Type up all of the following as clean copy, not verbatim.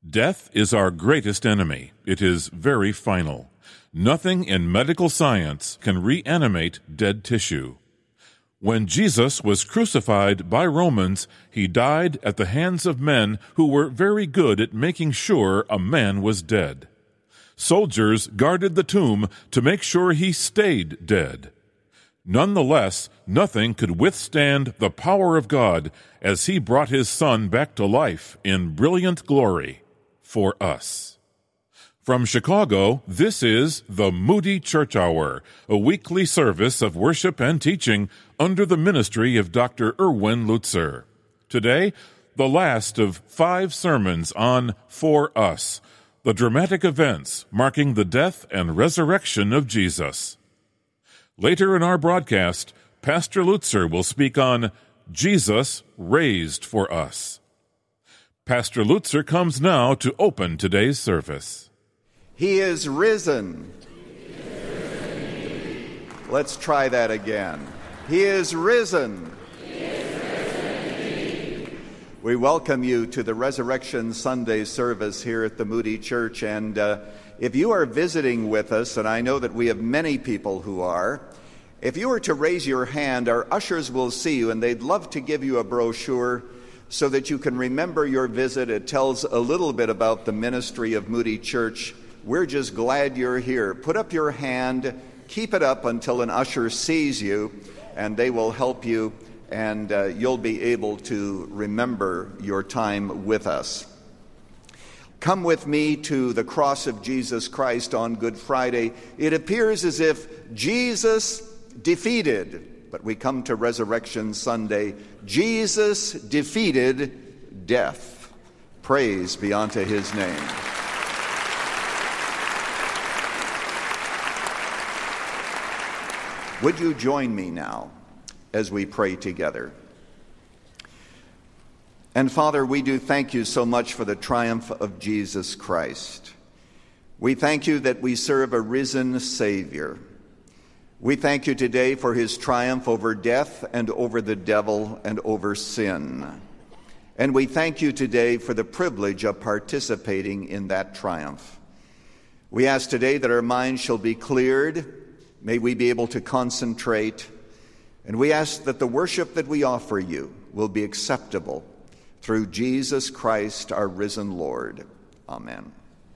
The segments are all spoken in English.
Death is our greatest enemy. It is very final. Nothing in medical science can reanimate dead tissue. When Jesus was crucified by Romans, he died at the hands of men who were very good at making sure a man was dead. Soldiers guarded the tomb to make sure he stayed dead. Nonetheless, nothing could withstand the power of God as he brought his Son back to life in brilliant glory for us. From Chicago, this is the Moody Church Hour, a weekly service of worship and teaching under the ministry of Dr. Erwin Lutzer. Today, the last of 5 sermons on For Us, the dramatic events marking the death and resurrection of Jesus. Later in our broadcast, Pastor Lutzer will speak on Jesus Raised for Us. Pastor Lutzer comes now to open today's service. He is risen. Let's try that again. He is risen. We welcome you to the Resurrection Sunday service here at the Moody Church. And if you are visiting with us, and I know that we have many people who are, if you were to raise your hand, our ushers will see you, and they'd love to give you a brochure so that you can remember your visit. It tells a little bit about the ministry of Moody Church. We're just glad you're here. Put up your hand, keep it up until an usher sees you, and they will help you, and you'll be able to remember your time with us. Come with me to the cross of Jesus Christ on Good Friday. It appears as if Jesus defeated, but we come to Resurrection Sunday, Jesus defeated death. Praise be unto his name. Would you join me now as we pray together? And Father, we do thank you so much for the triumph of Jesus Christ. We thank you that we serve a risen Savior. We thank you today for his triumph over death and over the devil and over sin. And we thank you today for the privilege of participating in that triumph. We ask today that our minds shall be cleared. May we be able to concentrate. And we ask that the worship that we offer you will be acceptable through Jesus Christ, our risen Lord. Amen.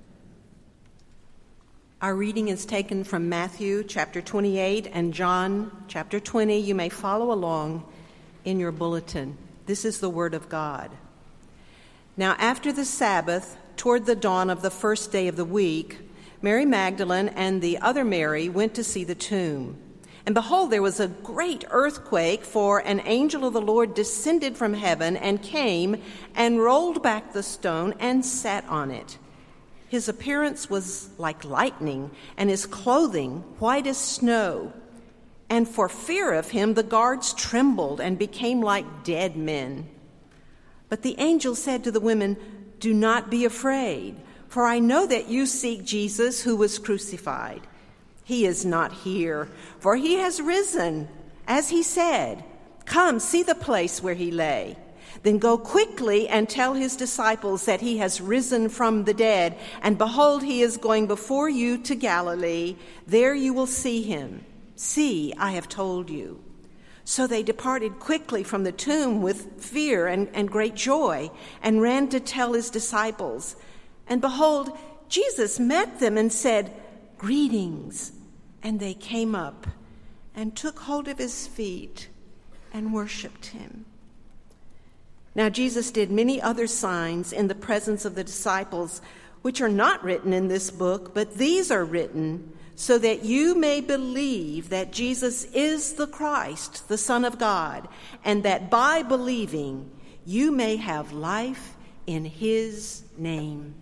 Our reading is taken from Matthew chapter 28 and John chapter 20. You may follow along in your bulletin. This is the word of God. Now after the Sabbath, toward the dawn of the first day of the week, Mary Magdalene and the other Mary went to see the tomb. And behold, there was a great earthquake, for an angel of the Lord descended from heaven and came and rolled back the stone and sat on it. His appearance was like lightning, and his clothing white as snow. And for fear of him, the guards trembled and became like dead men. But the angel said to the women, "Do not be afraid, for I know that you seek Jesus who was crucified. He is not here, for he has risen, as he said. Come, see the place where he lay. Then go quickly and tell his disciples that he has risen from the dead, and behold, he is going before you to Galilee. There you will see him. See, I have told you." So they departed quickly from the tomb with fear and great joy, and ran to tell his disciples. And behold, Jesus met them and said, "Greetings." And they came up and took hold of his feet and worshipped him. Now Jesus did many other signs in the presence of the disciples, which are not written in this book, but these are written so that you may believe that Jesus is the Christ, the Son of God, and that by believing you may have life in his name.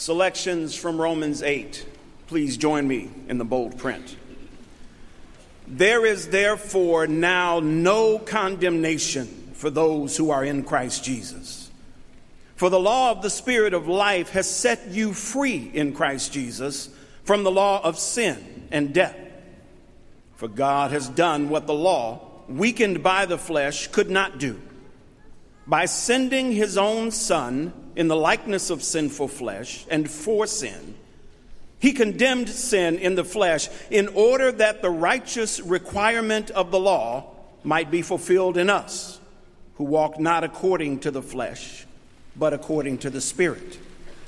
Selections from Romans 8. Please join me in the bold print. There is therefore now no condemnation for those who are in Christ Jesus. For the law of the Spirit of life has set you free in Christ Jesus from the law of sin and death. For God has done what the law, weakened by the flesh, could not do. By sending his own Son in the likeness of sinful flesh and for sin, he condemned sin in the flesh in order that the righteous requirement of the law might be fulfilled in us, who walk not according to the flesh, but according to the Spirit.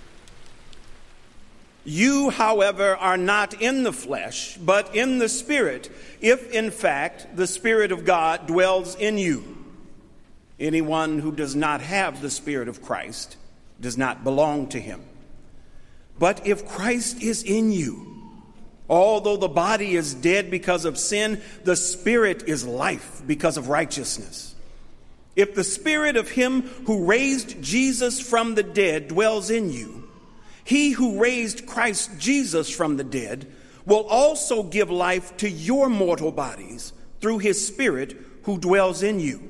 You, however, are not in the flesh, but in the Spirit, if in fact the Spirit of God dwells in you. Anyone who does not have the Spirit of Christ does not belong to him. But if Christ is in you, although the body is dead because of sin, the Spirit is life because of righteousness. If the Spirit of him who raised Jesus from the dead dwells in you, he who raised Christ Jesus from the dead will also give life to your mortal bodies through his Spirit who dwells in you.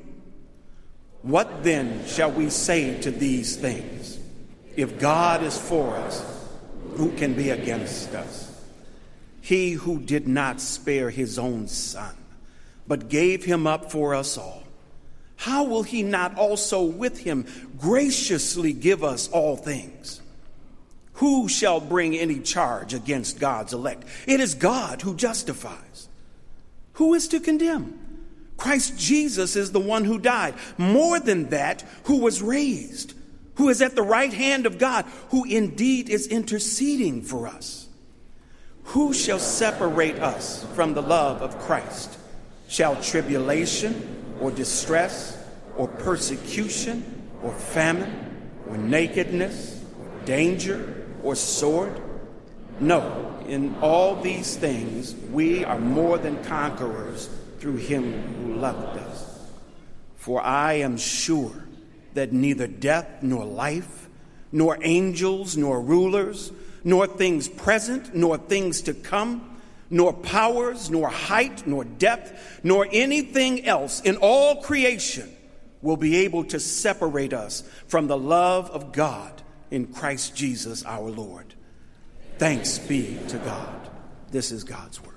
What then shall we say to these things? If God is for us, who can be against us? He who did not spare his own Son, but gave him up for us all, how will he not also with him graciously give us all things? Who shall bring any charge against God's elect? It is God who justifies. Who is to condemn? Christ Jesus is the one who died. More than that, who was raised, who is at the right hand of God, who indeed is interceding for us. Who shall separate us from the love of Christ? Shall tribulation or distress or persecution or famine or nakedness or danger or sword? No, in all these things we are more than conquerors through him who loved us. For I am sure that neither death nor life, nor angels nor rulers, nor things present nor things to come, nor powers, nor height, nor depth, nor anything else in all creation will be able to separate us from the love of God in Christ Jesus our Lord. Thanks be to God. This is God's word.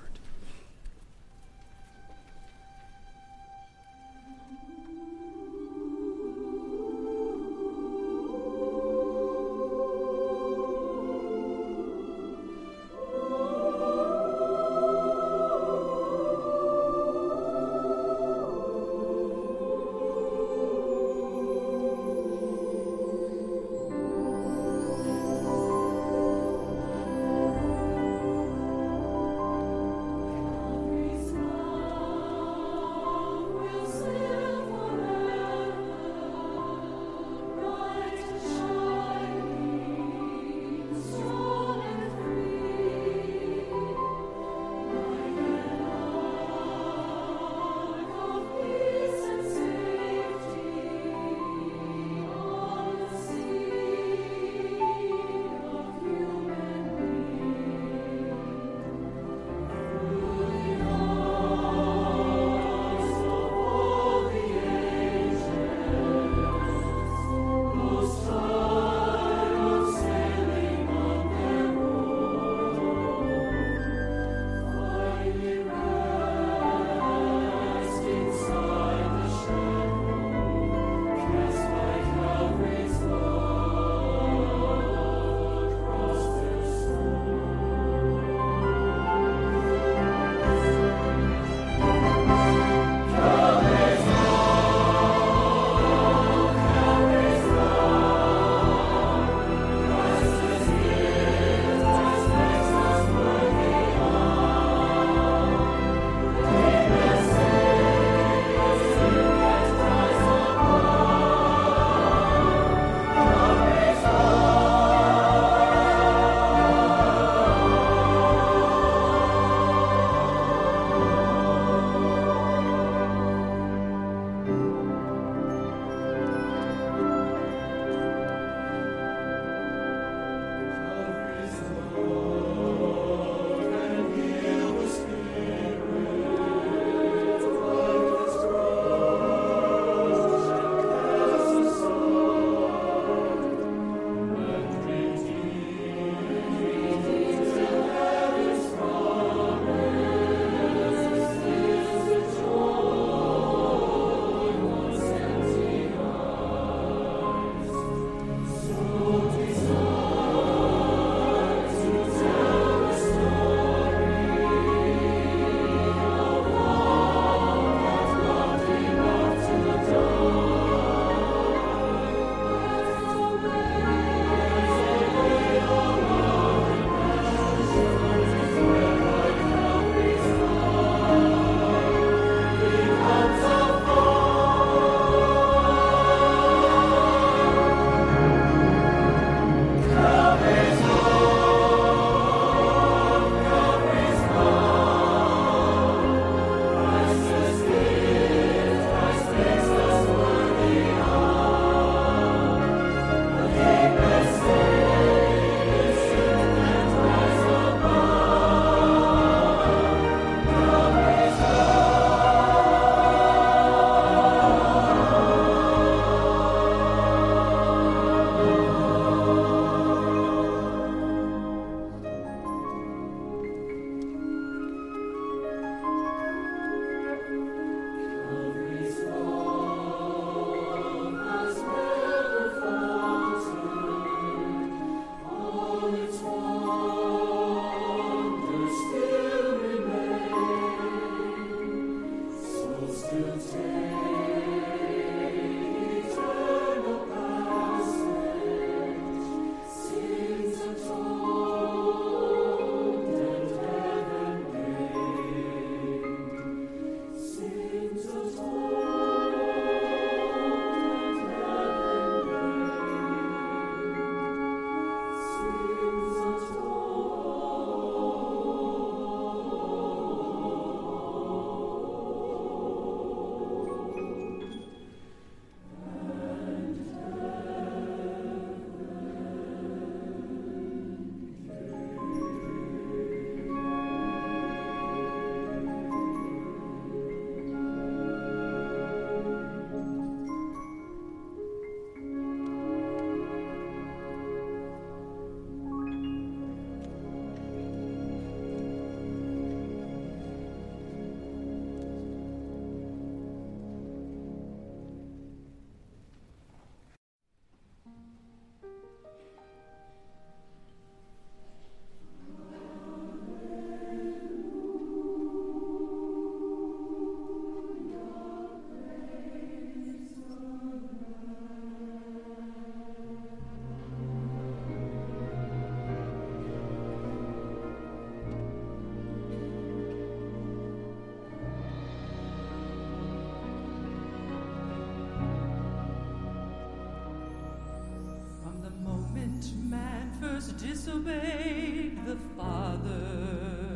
disobeyed the Father.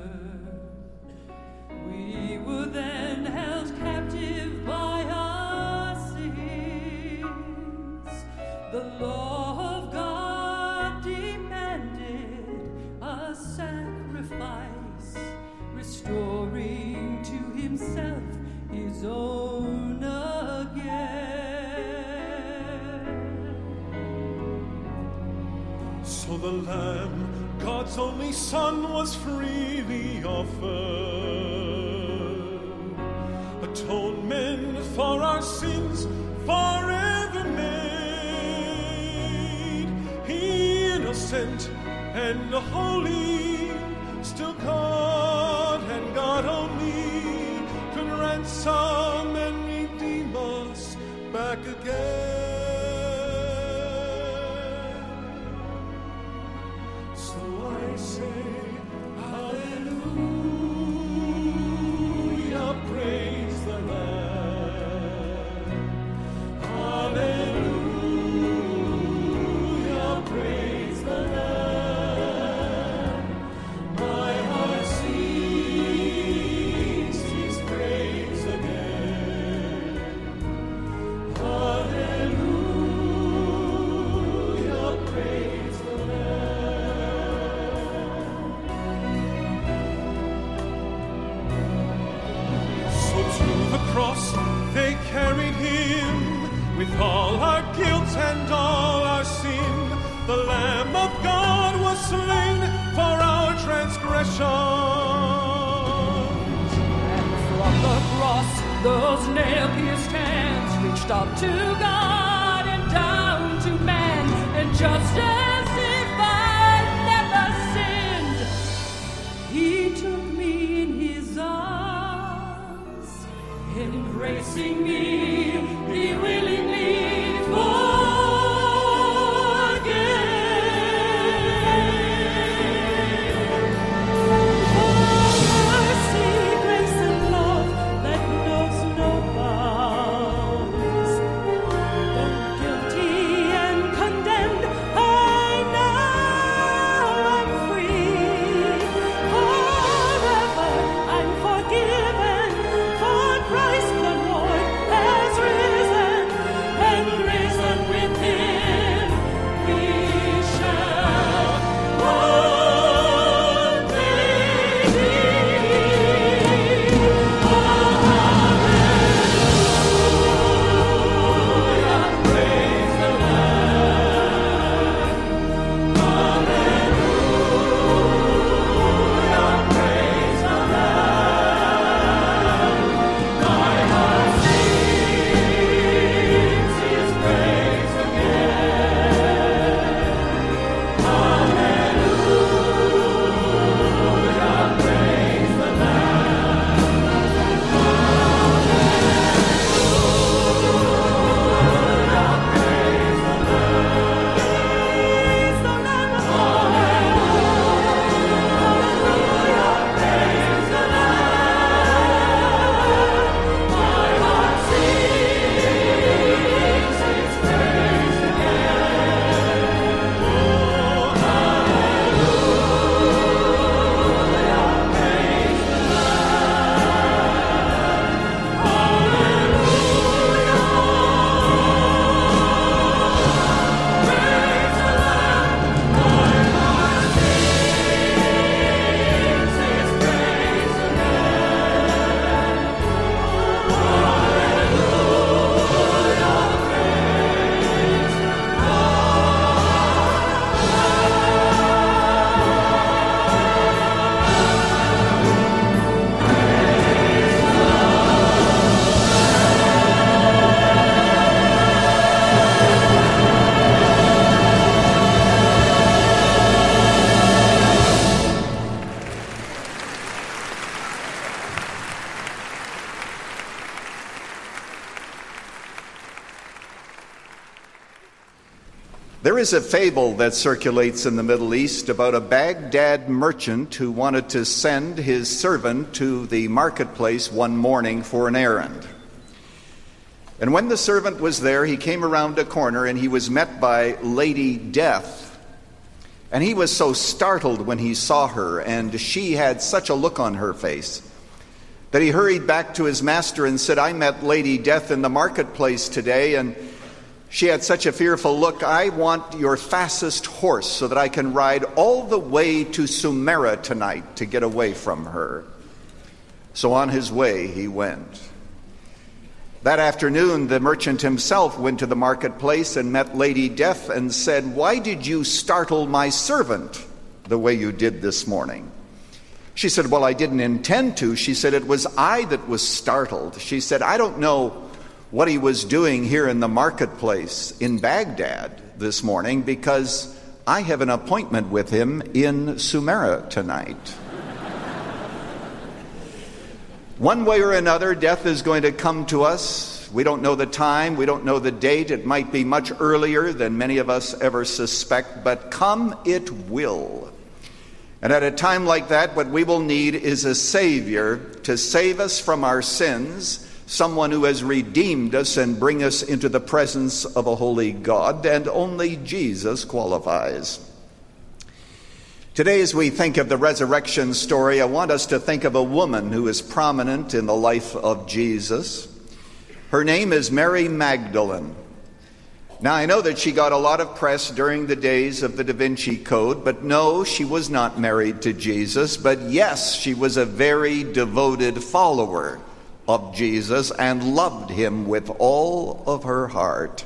We were then held captive by our sins. The law of God demanded a sacrifice, restoring to himself his own again. So the Lamb, God's only Son, was freely offered. Atonement for our sins forever made. He, innocent and holy, still God and God only, could ransom and redeem us back again. So I say, hallelujah, praise the Lamb. Hallelujah, praise the Lamb. My heart sings his praise again. Hallelujah, praise the Lamb. So to the cross they carried him, with all our guilt and all our sin. The Lamb of God was slain for our transgressions. And from the cross, those nail-pierced hands reached up to God and down to man. And just as if I never sinned, he took me in his arms, embracing me, he willingly There is a fable that circulates in the Middle East about a Baghdad merchant who wanted to send his servant to the marketplace one morning for an errand. And when the servant was there, he came around a corner and he was met by Lady Death. And he was so startled when he saw her, and she had such a look on her face, that he hurried back to his master and said, "I met Lady Death in the marketplace today, and she had such a fearful look. I want your fastest horse so that I can ride all the way to Sumerah tonight to get away from her." So on his way he went. That afternoon, the merchant himself went to the marketplace and met Lady Death and said, "Why did you startle my servant the way you did this morning?" She said, "Well, I didn't intend to." She said, "It was I that was startled." She said, "I don't know what he was doing here in the marketplace in Baghdad this morning, because I have an appointment with him in Sumerah tonight." One way or another, death is going to come to us. We don't know the time, we don't know the date. It might be much earlier than many of us ever suspect, but come it will. And at a time like that, what we will need is a Savior to save us from our sins, someone who has redeemed us and bring us into the presence of a holy God, and only Jesus qualifies. Today, as we think of the resurrection story, I want us to think of a woman who is prominent in the life of Jesus. Her name is Mary Magdalene. Now, I know that she got a lot of press during the days of the Da Vinci Code, but no, she was not married to Jesus. But yes, she was a very devoted follower of Jesus and loved him with all of her heart.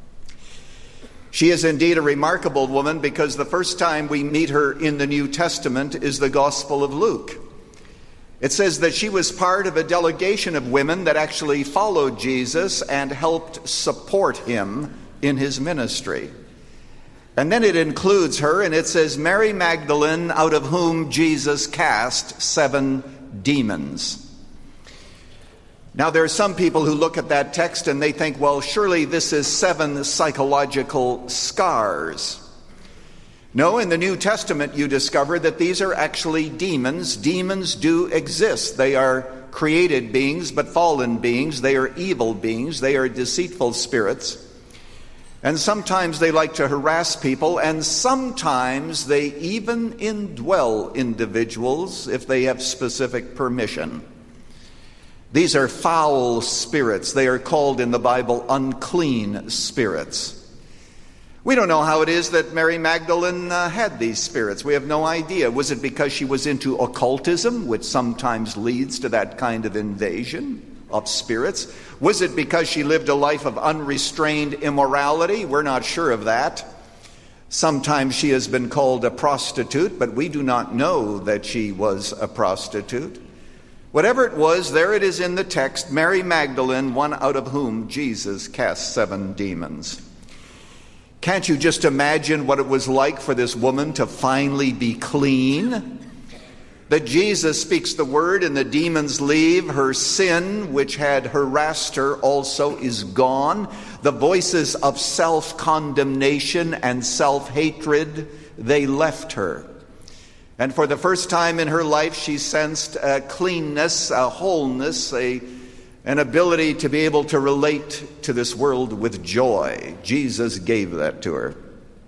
She is indeed a remarkable woman, because the first time we meet her in the New Testament is the Gospel of Luke. It says that she was part of a delegation of women that actually followed Jesus and helped support him in his ministry. And then it includes her, and it says, Mary Magdalene, out of whom Jesus cast 7 demons. Now, there are some people who look at that text and they think, well, surely this is 7 psychological scars. No, in the New Testament you discover that these are actually demons. Demons do exist. They are created beings, but fallen beings. They are evil beings. They are deceitful spirits. And sometimes they like to harass people, and sometimes they even indwell individuals if they have specific permission. These are foul spirits. They are called in the Bible unclean spirits. We don't know how it is that Mary Magdalene had these spirits. We have no idea. Was it because she was into occultism, which sometimes leads to that kind of invasion of spirits? Was it because she lived a life of unrestrained immorality? We're not sure of that. Sometimes she has been called a prostitute, but we do not know that she was a prostitute. Whatever it was, there it is in the text, Mary Magdalene, one out of whom Jesus cast 7 demons. Can't you just imagine what it was like for this woman to finally be clean? That Jesus speaks the word and the demons leave. Her sin, which had harassed her, also is gone. The voices of self-condemnation and self-hatred, they left her. And for the first time in her life, she sensed a cleanness, a wholeness, an ability to be able to relate to this world with joy. Jesus gave that to her.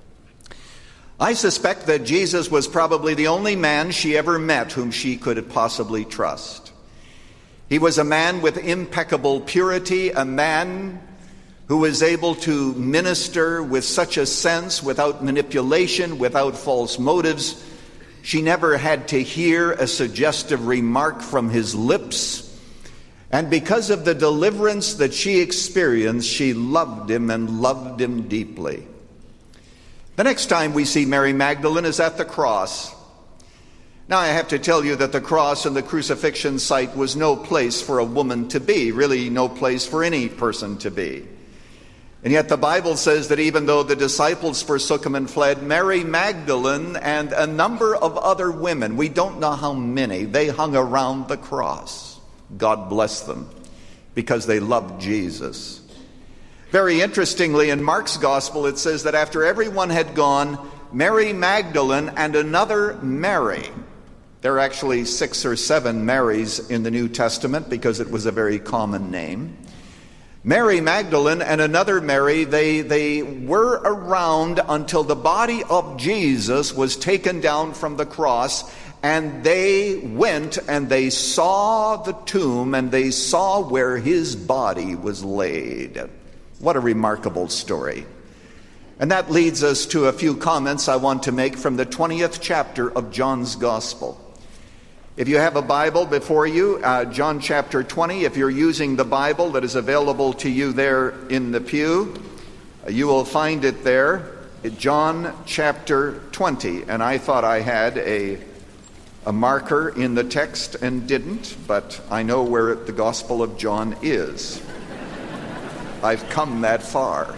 I suspect that Jesus was probably the only man she ever met whom she could possibly trust. He was a man with impeccable purity, a man who was able to minister with such a sense, without manipulation, without false motives. She never had to hear a suggestive remark from his lips. And because of the deliverance that she experienced, she loved him and loved him deeply. The next time we see Mary Magdalene is at the cross. Now, I have to tell you that the cross and the crucifixion site was no place for a woman to be, really no place for any person to be. And yet the Bible says that even though the disciples forsook him and fled, Mary Magdalene and a number of other women, we don't know how many, they hung around the cross. God bless them, because they loved Jesus. Very interestingly, in Mark's gospel, it says that after everyone had gone, Mary Magdalene and another Mary, there are actually 6 or 7 Marys in the New Testament because it was a very common name, Mary Magdalene and another Mary, they were around until the body of Jesus was taken down from the cross, and they went and they saw the tomb and they saw where his body was laid. What a remarkable story. And that leads us to a few comments I want to make from the 20th chapter of John's Gospel. If you have a Bible before you, John chapter 20, if you're using the Bible that is available to you there in the pew, you will find it there, John chapter 20. And I thought I had a marker in the text and didn't, but I know where the Gospel of John is. I've come that far.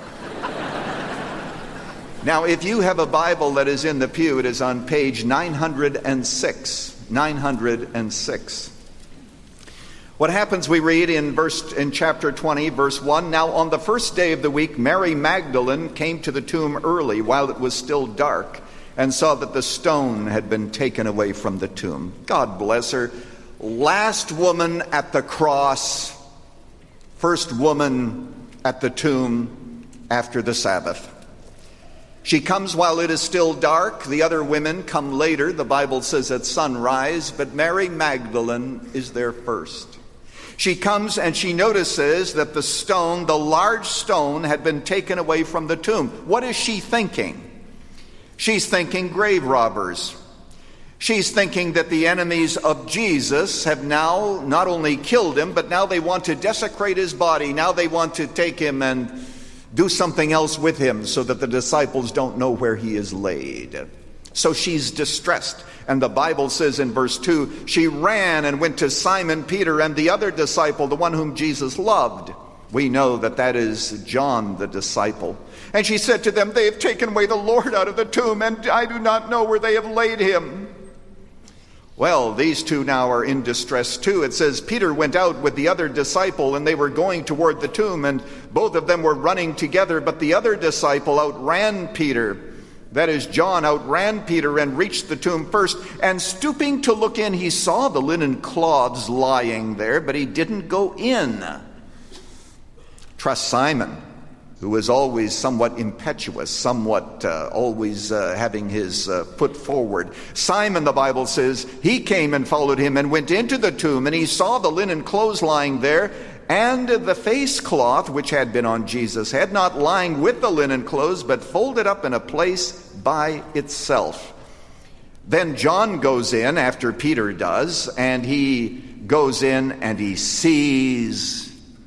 Now, if you have a Bible that is in the pew, it is on page 906. 906. What happens, we read in chapter 20, verse 1, "Now on the first day of the week, Mary Magdalene came to the tomb early while it was still dark and saw that the stone had been taken away from the tomb." God bless her. Last woman at the cross, first woman at the tomb after the Sabbath. She comes while it is still dark. The other women come later. The Bible says at sunrise, but Mary Magdalene is there first. She comes and she notices that the stone, the large stone, had been taken away from the tomb. What is she thinking? She's thinking grave robbers. She's thinking that the enemies of Jesus have now not only killed him, but now they want to desecrate his body. Now they want to take him and do something else with him so that the disciples don't know where he is laid. So she's distressed. And the Bible says in verse 2, she ran and went to Simon Peter and the other disciple, the one whom Jesus loved. We know that that is John the disciple. And she said to them, "They have taken away the Lord out of the tomb, and I do not know where they have laid him." Well, these two now are in distress too. It says Peter went out with the other disciple, and they were going toward the tomb, and both of them were running together, but the other disciple outran Peter. That is, John outran Peter and reached the tomb first, and stooping to look in, he saw the linen cloths lying there, but he didn't go in. Trust Simon, who was always somewhat impetuous, somewhat always having his foot forward. Simon, the Bible says, he came and followed him and went into the tomb, and he saw the linen clothes lying there, and the face cloth which had been on Jesus' head, not lying with the linen clothes, but folded up in a place by itself. Then John goes in after Peter does, and he goes in and he sees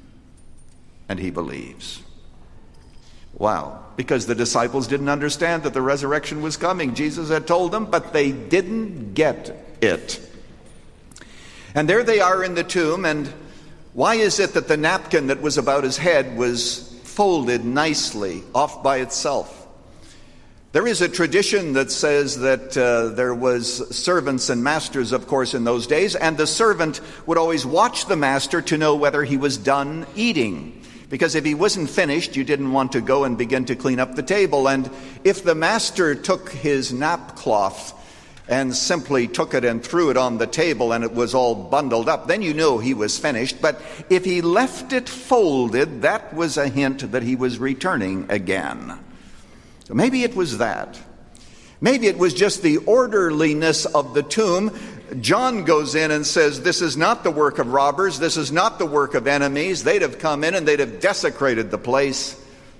and he believes. Wow, because the disciples didn't understand that the resurrection was coming. Jesus had told them, but they didn't get it. And there they are in the tomb, and why is it that the napkin that was about his head was folded nicely off by itself? There is a tradition that says that there was servants and masters, of course, in those days, and the servant would always watch the master to know whether he was done eating. Because if he wasn't finished, you didn't want to go and begin to clean up the table. And if the master took his napcloth and simply took it and threw it on the table and it was all bundled up, then you know he was finished. But if he left it folded, that was a hint that he was returning again. So maybe it was that. Maybe it was just the orderliness of the tomb. John goes in and says, this is not the work of robbers. This is not the work of enemies. They'd have come in and they'd have desecrated the place.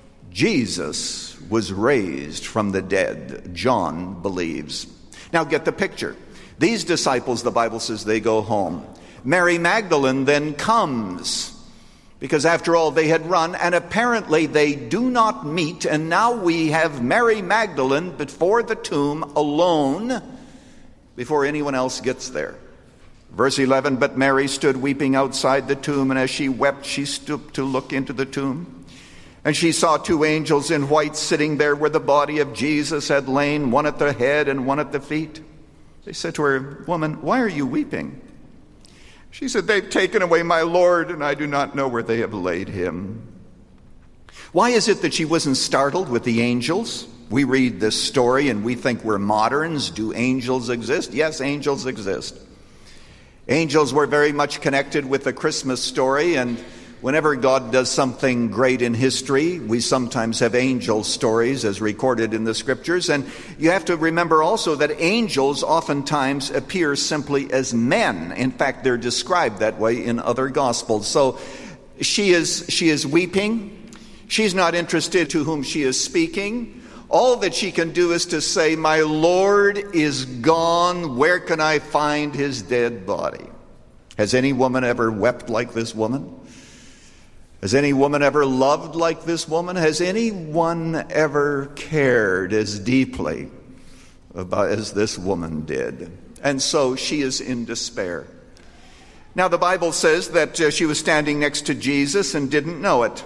Jesus was raised from the dead, John believes. Now get the picture. These disciples, the Bible says, they go home. Mary Magdalene then comes, because after all, they had run, and apparently they do not meet. And now we have Mary Magdalene before the tomb alone, before anyone else gets there. Verse 11, but Mary stood weeping outside the tomb, and as she wept, she stooped to look into the tomb. And she saw two angels in white sitting there where the body of Jesus had lain, one at the head and one at the feet. They said to her, "Woman, why are you weeping?" She said, "They've taken away my Lord, and I do not know where they have laid him." Why is it that she wasn't startled with the angels? We read this story and we think we're moderns. Do angels exist? Yes, angels exist. Angels were very much connected with the Christmas story, and Whenever God does something great in history, we sometimes have angel stories as recorded in the scriptures. And you have to remember also that angels oftentimes appear simply as men. In fact, they're described that way in other gospels. So she is weeping. She's not interested to whom she is speaking. All that she can do is to say, "My Lord is gone. Where can I find his dead body?" Has any woman ever wept like this woman? Has any woman ever loved like this woman? Has anyone ever cared as deeply about as this woman did? And so she is in despair. Now the Bible says that she was standing next to Jesus and didn't know it.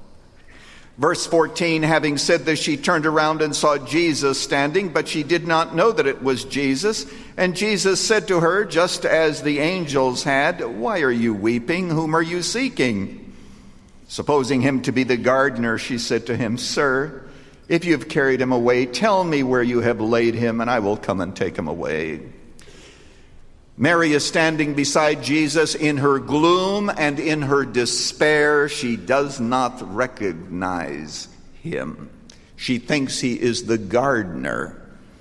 Verse 14, having said this, she turned around and saw Jesus standing, but she did not know that it was Jesus. And Jesus said to her, just as the angels had, "Why are you weeping? Whom are you seeking?" Supposing him to be the gardener, she said to him, "Sir, if you have carried him away, tell me where you have laid him, and I will come and take him away." Mary is standing beside Jesus in her gloom and in her despair. She does not recognize him. She thinks he is the gardener.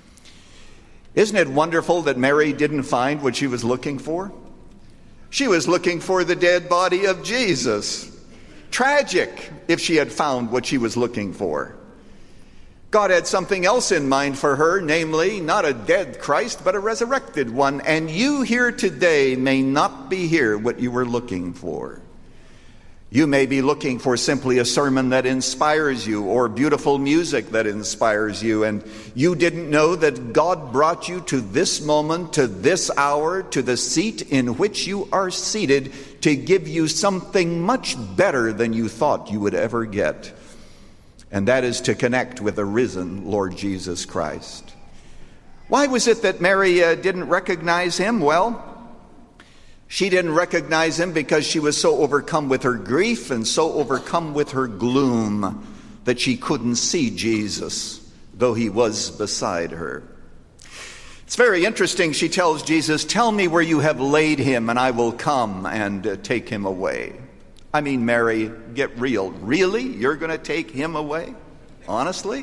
Isn't it wonderful that Mary didn't find what she was looking for? She was looking for the dead body of Jesus. Tragic if she had found what she was looking for. God had something else in mind for her, namely, not a dead Christ, but a resurrected one. And you here today may not be here what you were looking for. You may be looking for simply a sermon that inspires you or beautiful music that inspires you. And you didn't know that God brought you to this moment, to this hour, to the seat in which you are seated to give you something much better than you thought you would ever get. And that is to connect with the risen Lord Jesus Christ. Why was it that Mary didn't recognize him? Well, she didn't recognize him because she was so overcome with her grief and so overcome with her gloom that she couldn't see Jesus, though he was beside her. It's very interesting. She tells Jesus, "Tell me where you have laid him, and I will come and take him away." I mean, Mary, get real. Really? You're going to take him away? Honestly?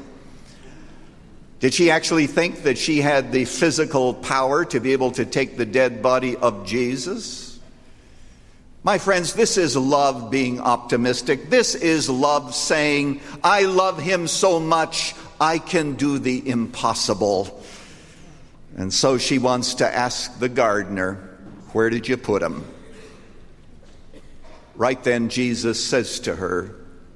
Did she actually think that she had the physical power to be able to take the dead body of Jesus? My friends, this is love being optimistic. This is love saying, "I love him so much, I can do the impossible." And so she wants to ask the gardener, "Where did you put him?" Right then, Jesus says to her,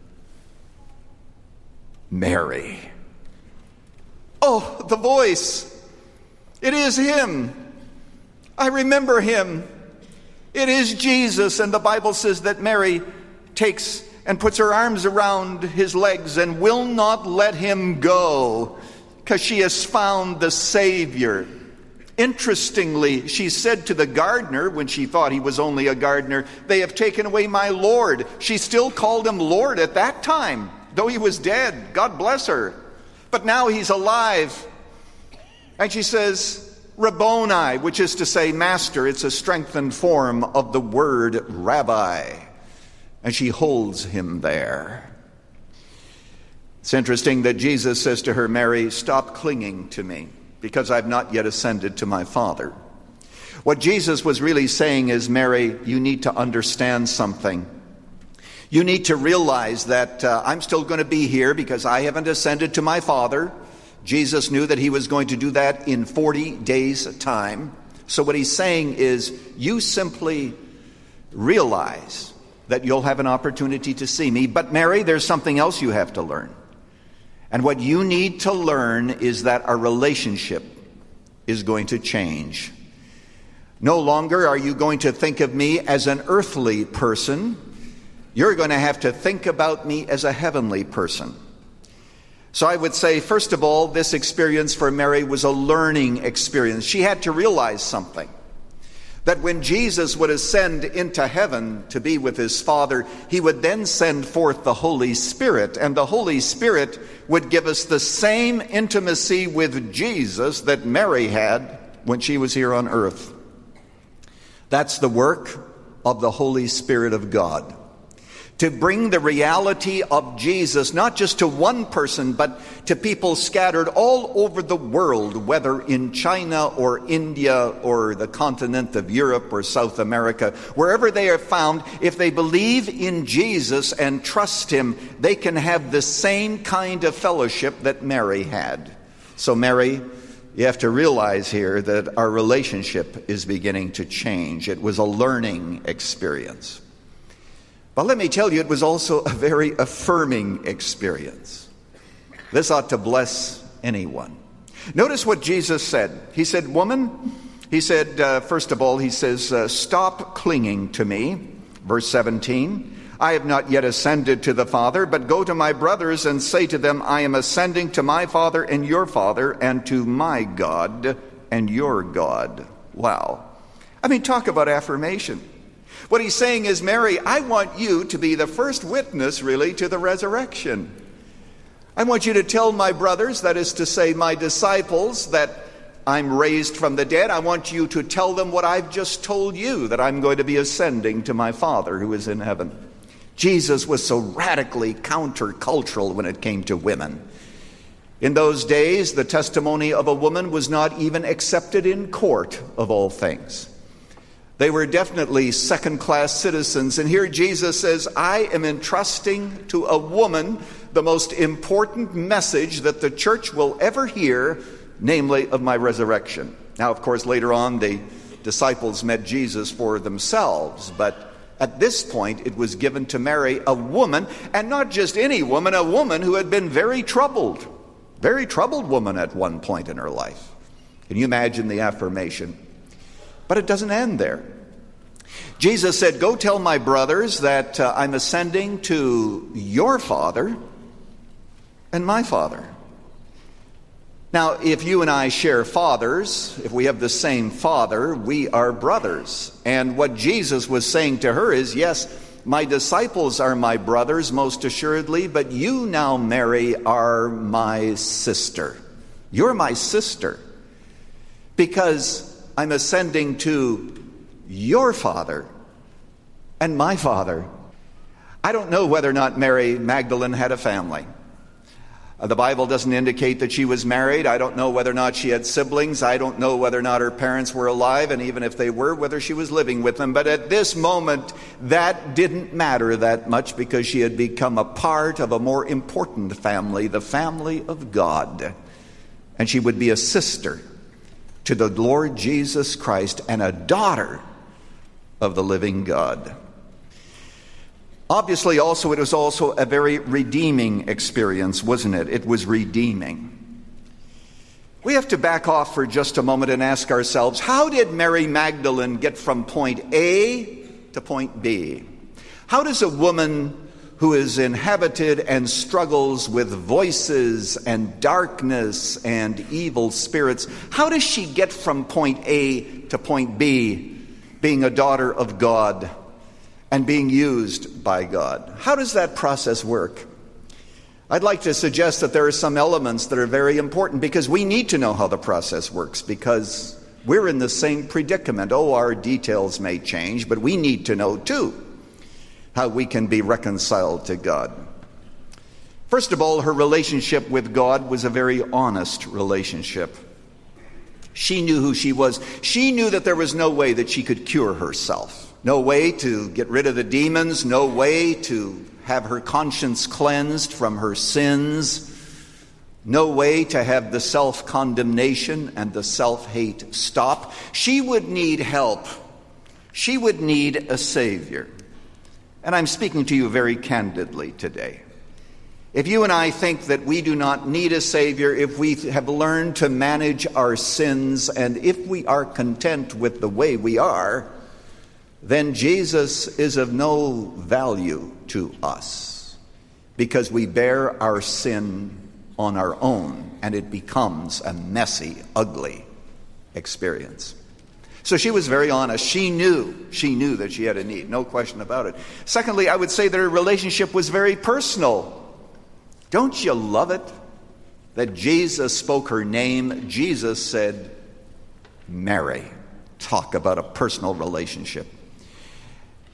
"Mary." Oh, the voice. It is him. I remember him. It is Jesus. And the Bible says that Mary takes and puts her arms around his legs and will not let him go because she has found the Savior. Interestingly, she said to the gardener, when she thought he was only a gardener, "They have taken away my Lord." She still called him Lord at that time, though he was dead. God bless her. But now he's alive. And she says, Rabboni, which is to say master. It's a strengthened form of the word rabbi. And she holds him there. It's interesting that Jesus says to her, "Mary, stop clinging to me, because I've not yet ascended to my Father." What Jesus was really saying is, "Mary, you need to understand something. You need to realize that I'm still going to be here because I haven't ascended to my Father." Jesus knew that he was going to do that in 40 days' time. So what he's saying is, you simply realize that you'll have an opportunity to see me. But Mary, there's something else you have to learn. And what you need to learn is that our relationship is going to change. No longer are you going to think of me as an earthly person. You're going to have to think about me as a heavenly person. So I would say, first of all, this experience for Mary was a learning experience. She had to realize something. That when Jesus would ascend into heaven to be with his Father, he would then send forth the Holy Spirit. And the Holy Spirit would give us the same intimacy with Jesus that Mary had when she was here on earth. That's the work of the Holy Spirit of God. to bring the reality of Jesus not just to one person, but to people scattered all over the world, whether in China or India or the continent of Europe or South America. Wherever they are found, if they believe in Jesus and trust him, they can have the same kind of fellowship that Mary had. So Mary, you have to realize here that our relationship is beginning to change. It was a learning experience. But let me tell you, it was also a very affirming experience. This ought to bless anyone. Notice what Jesus said. He said, woman, he said, first of all, he says, stop clinging to me. Verse 17, I have not yet ascended to the Father, but go to my brothers and say to them, I am ascending to my Father and your Father, and to my God and your God. Wow. I mean, talk about affirmation. What he's saying is, Mary, I want you to be the first witness, really, to the resurrection. I want you to tell my brothers, that is to say, my disciples, that I'm raised from the dead. I want you to tell them what I've just told you, that I'm going to be ascending to my Father who is in heaven. Jesus was so radically countercultural when it came to women. In those days, the testimony of a woman was not even accepted in court, of all things. They were definitely second-class citizens. And here Jesus says, I am entrusting to a woman the most important message that the church will ever hear, namely of my resurrection. Now, of course, later on, the disciples met Jesus for themselves. But at this point, it was given to Mary, a woman, and not just any woman, a woman who had been very troubled woman at one point in her life. Can you imagine the affirmation? But it doesn't end there. Jesus said, go tell my brothers that I'm ascending to your Father and my Father. Now, if you and I share fathers, if we have the same Father, we are brothers. And what Jesus was saying to her is, yes, my disciples are my brothers, most assuredly, but you now, Mary, are my sister. You're my sister. Because I'm ascending to your Father and my Father. I don't know whether or not Mary Magdalene had a family. The Bible doesn't indicate that she was married. I don't know whether or not she had siblings. I don't know whether or not her parents were alive, and even if they were, whether she was living with them. But at this moment, that didn't matter that much, because she had become a part of a more important family, the family of God. And she would be a sister to the Lord Jesus Christ and a daughter of the living God. Obviously, also, it was also a very redeeming experience, wasn't it? It was redeeming. We have to back off for just a moment and ask ourselves, how did Mary Magdalene get from point A to point B? How does a woman who is inhabited and struggles with voices and darkness and evil spirits, how does she get from point A to point B, being a daughter of God and being used by God? How does that process work? I'd like to suggest that there are some elements that are very important, because we need to know how the process works, because we're in the same predicament. Oh, our details may change, but we need to know too how we can be reconciled to God. First of all, her relationship with God was a very honest relationship. She knew who she was. She knew that there was no way that she could cure herself. No way to get rid of the demons. No way to have her conscience cleansed from her sins. No way to have the self-condemnation and the self-hate stop. She would need help. She would need a Savior. And I'm speaking to you very candidly today. If you and I think that we do not need a Savior, if we have learned to manage our sins, and if we are content with the way we are, then Jesus is of no value to us, because we bear our sin on our own, and it becomes a messy, ugly experience. So she was very honest. She knew that she had a need, no question about it. Secondly, I would say that her relationship was very personal. Don't you love it that Jesus spoke her name? Jesus said, Mary. Talk about a personal relationship.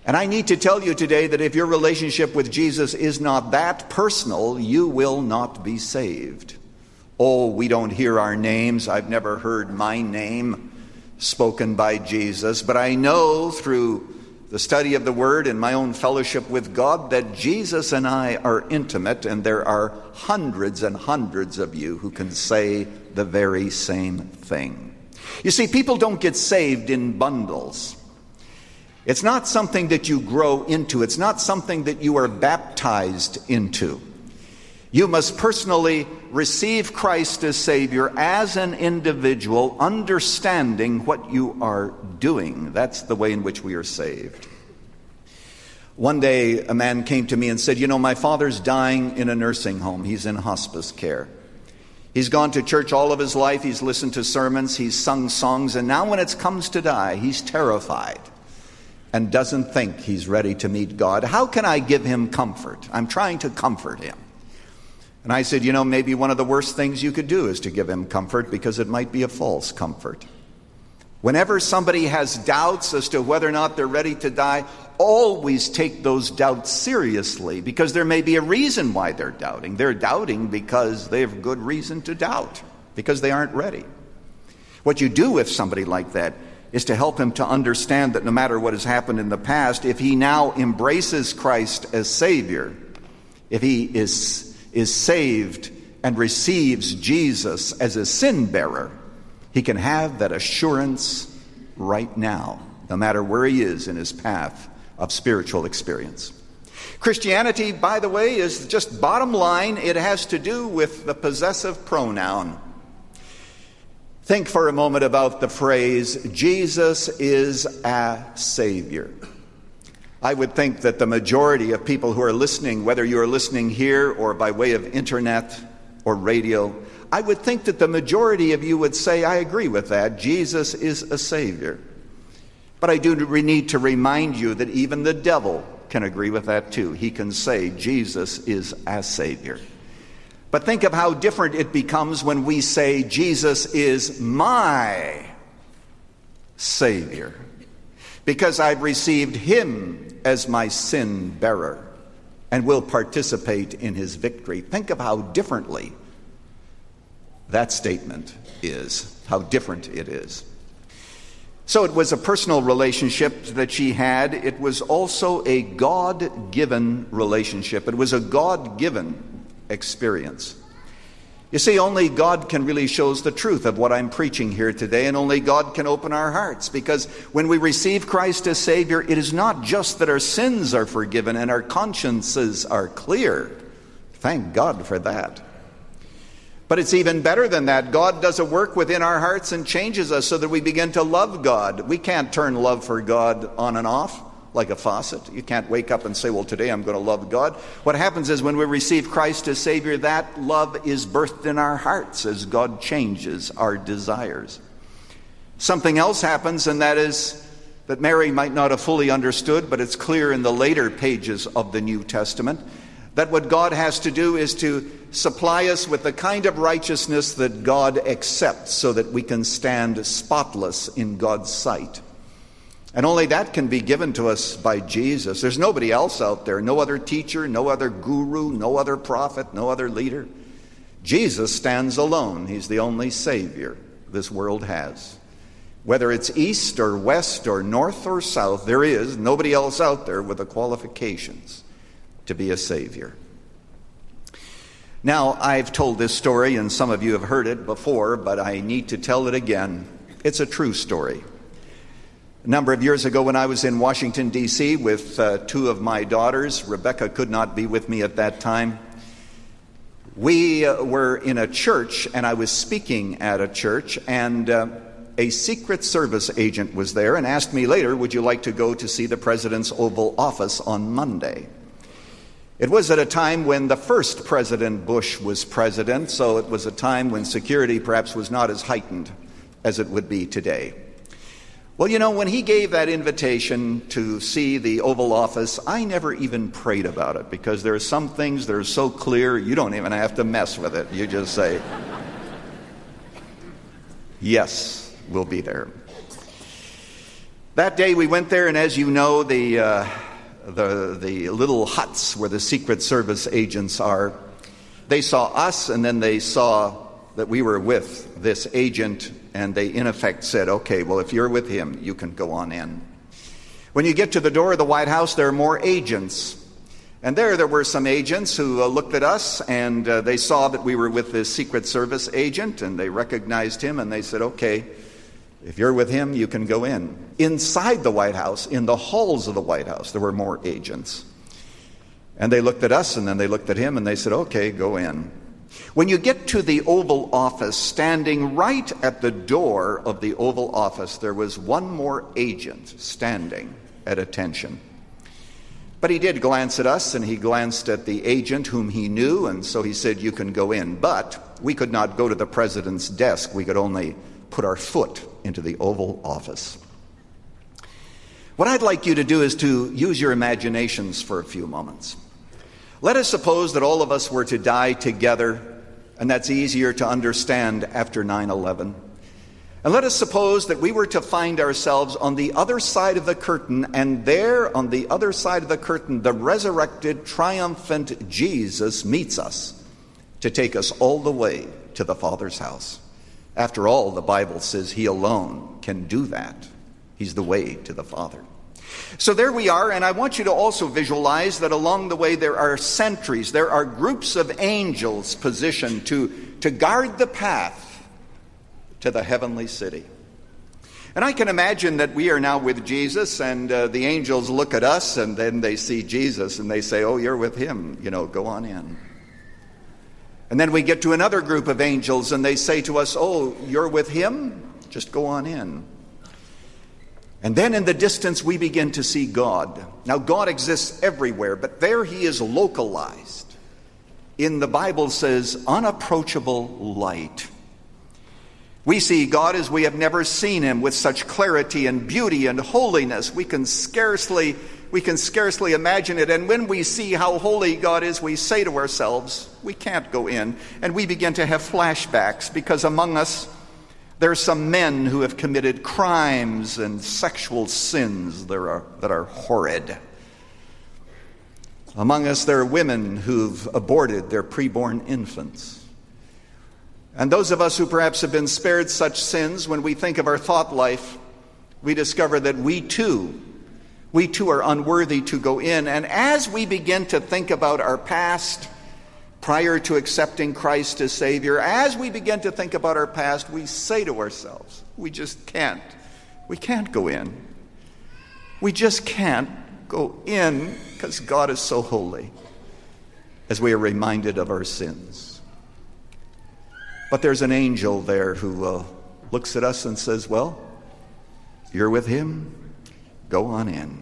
And I need to tell you today that if your relationship with Jesus is not that personal, you will not be saved. Oh, we don't hear our names. I've never heard my name spoken by Jesus, but I know through the study of the Word and my own fellowship with God that Jesus and I are intimate, and there are hundreds and hundreds of you who can say the very same thing. You see, people don't get saved in bundles. It's not something that you grow into. It's not something that you are baptized into. You must personally receive Christ as Savior as an individual, understanding what you are doing. That's the way in which we are saved. One day, a man came to me and said, my father's dying in a nursing home. He's in hospice care. He's gone to church all of his life. He's listened to sermons. He's sung songs. And now when it comes to die, he's terrified and doesn't think he's ready to meet God. How can I give him comfort? I'm trying to comfort him. And I said, maybe one of the worst things you could do is to give him comfort, because it might be a false comfort. Whenever somebody has doubts as to whether or not they're ready to die, always take those doubts seriously, because there may be a reason why they're doubting. They're doubting because they have good reason to doubt, because they aren't ready. What you do with somebody like that is to help him to understand that no matter what has happened in the past, if he now embraces Christ as Savior, if he is saved and receives Jesus as a sin bearer, he can have that assurance right now, no matter where he is in his path of spiritual experience. Christianity, by the way, is just bottom line. It has to do with the possessive pronoun. Think for a moment about the phrase, Jesus is a Savior. I would think that the majority of people who are listening, whether you're listening here or by way of internet or radio, I would think that the majority of you would say, I agree with that. Jesus is a Savior. But I do need to remind you that even the devil can agree with that too. He can say Jesus is a Savior. But think of how different it becomes when we say Jesus is my Savior, because I've received him as my sin bearer and will participate in his victory. Think of how differently that statement is, how different it is. So it was a personal relationship that she had. It was also a God-given relationship. It was a God-given experience. You see, only God can really show us the truth of what I'm preaching here today, and only God can open our hearts, because when we receive Christ as Savior, it is not just that our sins are forgiven and our consciences are clear. Thank God for that. But it's even better than that. God does a work within our hearts and changes us so that we begin to love God. We can't turn love for God on and off like a faucet. You can't wake up and say, well, today I'm going to love God. What happens is when we receive Christ as Savior, that love is birthed in our hearts as God changes our desires. Something else happens, and that is that Mary might not have fully understood, but it's clear in the later pages of the New Testament, that what God has to do is to supply us with the kind of righteousness that God accepts so that we can stand spotless in God's sight. And only that can be given to us by Jesus. There's nobody else out there, no other teacher, no other guru, no other prophet, no other leader. Jesus stands alone. He's the only Savior this world has. Whether it's east or west or north or south, there is nobody else out there with the qualifications to be a Savior. Now, I've told this story, and some of you have heard it before, but I need to tell it again. It's a true story. A number of years ago when I was in Washington, D.C. with two of my daughters, Rebecca could not be with me at that time. We were in a church, and I was speaking at a church, and a Secret Service agent was there and asked me later, would you like to go to see the President's Oval Office on Monday? It was at a time when the first President Bush was president, so it was a time when security perhaps was not as heightened as it would be today. Well, you know, when he gave that invitation to see the Oval Office, I never even prayed about it, because there are some things that are so clear, you don't even have to mess with it. You just say, yes, we'll be there. That day we went there, and as you know, the little huts where the Secret Service agents are, they saw us, and then they saw that we were with this agent, and they in effect said, okay, well, if you're with him, you can go on in. When you get to the door of the White House, there are more agents. And there were some agents who looked at us, and they saw that we were with this Secret Service agent, and they recognized him, and they said, okay, if you're with him, you can go in. Inside the White House, in the halls of the White House, there were more agents. And they looked at us, and then they looked at him, and they said, okay, go in. When you get to the Oval Office, standing right at the door of the Oval Office, there was one more agent standing at attention. But he did glance at us, and he glanced at the agent whom he knew, and so he said, you can go in. But we could not go to the president's desk. We could only put our foot into the Oval Office. What I'd like you to do is to use your imaginations for a few moments. Let us suppose that all of us were to die together, and that's easier to understand after 9/11. And let us suppose that we were to find ourselves on the other side of the curtain, and there on the other side of the curtain, the resurrected, triumphant Jesus meets us to take us all the way to the Father's house. After all, the Bible says he alone can do that. He's the way to the Father. So there we are, and I want you to also visualize that along the way there are sentries, there are groups of angels positioned to guard the path to the heavenly city. And I can imagine that we are now with Jesus, and the angels look at us, and then they see Jesus, and they say, oh, you're with him, go on in. And then we get to another group of angels, and they say to us, oh, you're with him? Just go on in. And then in the distance we begin to see God. Now God exists everywhere, but there he is localized. In the Bible says, unapproachable light. We see God as we have never seen him, with such clarity and beauty and holiness. We can scarcely imagine it. And when we see how holy God is, we say to ourselves, we can't go in. And we begin to have flashbacks, because among us there are some men who have committed crimes and sexual sins that are horrid. Among us there are women who've aborted their preborn infants. And those of us who perhaps have been spared such sins, when we think of our thought life, we discover that we too are unworthy to go in. And as we begin to think about our past, prior to accepting Christ as Savior, as we begin to think about our past, we say to ourselves, we just can't. We can't go in. We just can't go in because God is so holy, as we are reminded of our sins. But there's an angel there who looks at us and says, well, you're with him, go on in.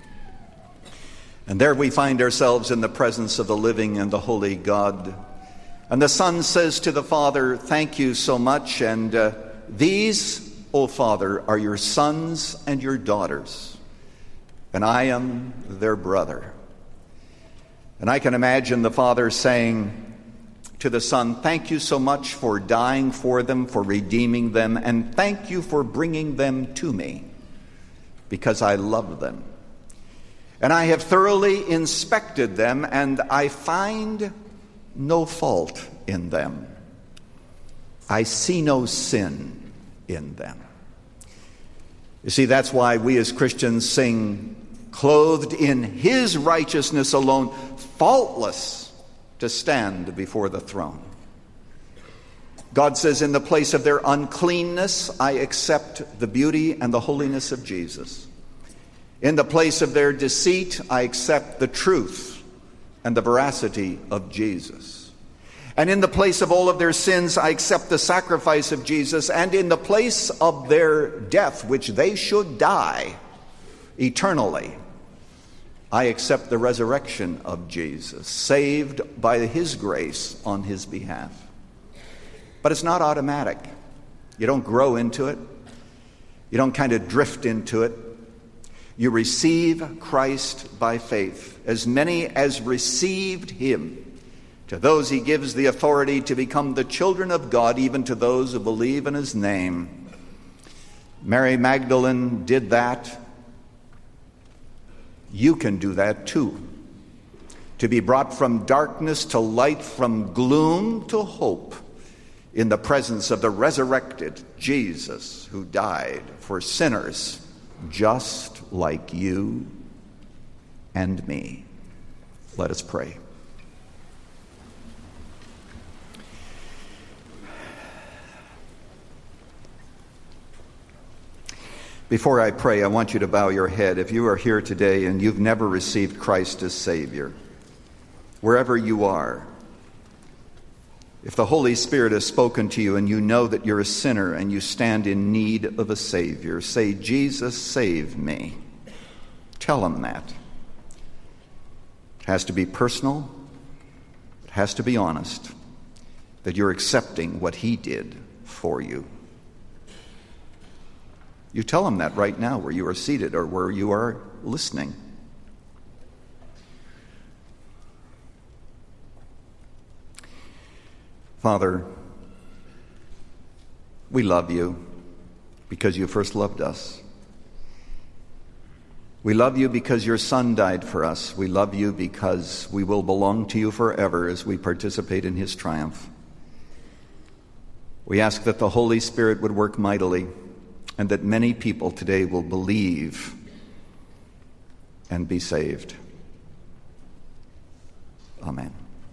And there we find ourselves in the presence of the living and the holy God. And the Son says to the Father, thank you so much. And these, O Father, are your sons and your daughters. And I am their brother. And I can imagine the Father saying to the Son, thank you so much for dying for them, for redeeming them. And thank you for bringing them to me, because I love them. And I have thoroughly inspected them, and I find no fault in them. I see no sin in them. You see, that's why we as Christians sing, clothed in his righteousness alone, faultless to stand before the throne. God says, in the place of their uncleanness, I accept the beauty and the holiness of Jesus. In the place of their deceit, I accept the truth and the veracity of Jesus. And in the place of all of their sins, I accept the sacrifice of Jesus. And in the place of their death, which they should die eternally, I accept the resurrection of Jesus, saved by his grace on his behalf. But it's not automatic. You don't grow into it. You don't kind of drift into it. You receive Christ by faith. As many as received him, to those he gives the authority to become the children of God, even to those who believe in his name. Mary Magdalene did that, you can do that too. To be brought from darkness to light, from gloom to hope, in the presence of the resurrected Jesus who died for sinners just like you and me. Let us pray. Before I pray, I want you to bow your head. If you are here today and you've never received Christ as Savior, wherever you are, if the Holy Spirit has spoken to you and you know that you're a sinner and you stand in need of a Savior, say, Jesus, save me. Tell him that. It has to be personal. It has to be honest, that you're accepting what he did for you. You tell him that right now where you are seated or where you are listening. Father, we love you because you first loved us. We love you because your Son died for us. We love you because we will belong to you forever as we participate in his triumph. We ask that the Holy Spirit would work mightily and that many people today will believe and be saved. Amen.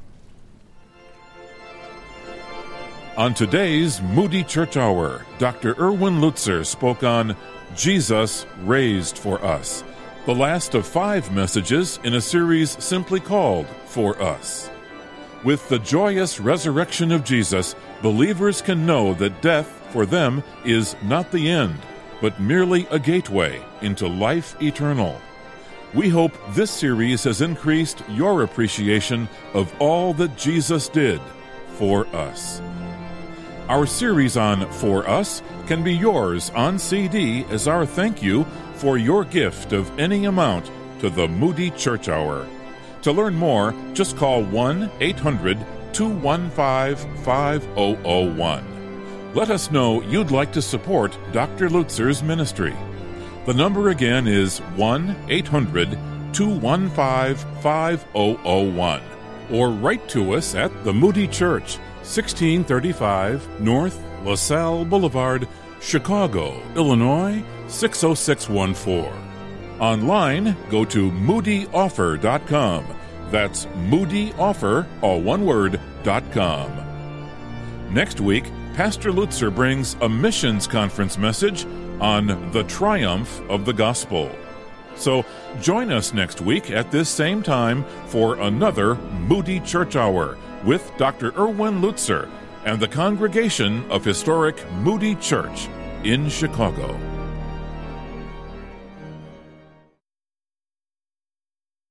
On today's Moody Church Hour, Dr. Erwin Lutzer spoke on Jesus Raised for Us, the last of 5 messages in a series simply called For Us. With the joyous resurrection of Jesus, believers can know that death for them is not the end, but merely a gateway into life eternal. We hope this series has increased your appreciation of all that Jesus did for us. Our series on For Us can be yours on CD as our thank you for your gift of any amount to the Moody Church Hour. To learn more, just call 1-800-215-5001. Let us know you'd like to support Dr. Lutzer's ministry. The number again is 1-800-215-5001. Or write to us at the Moody Church, 1635 North LaSalle Boulevard, Chicago, Illinois, 60614. Online, go to moodyoffer.com. That's moodyoffer, all one word, .com. Next week, Pastor Lutzer brings a missions conference message on the triumph of the gospel. So join us next week at this same time for another Moody Church Hour with Dr. Erwin Lutzer and the congregation of historic Moody Church in Chicago.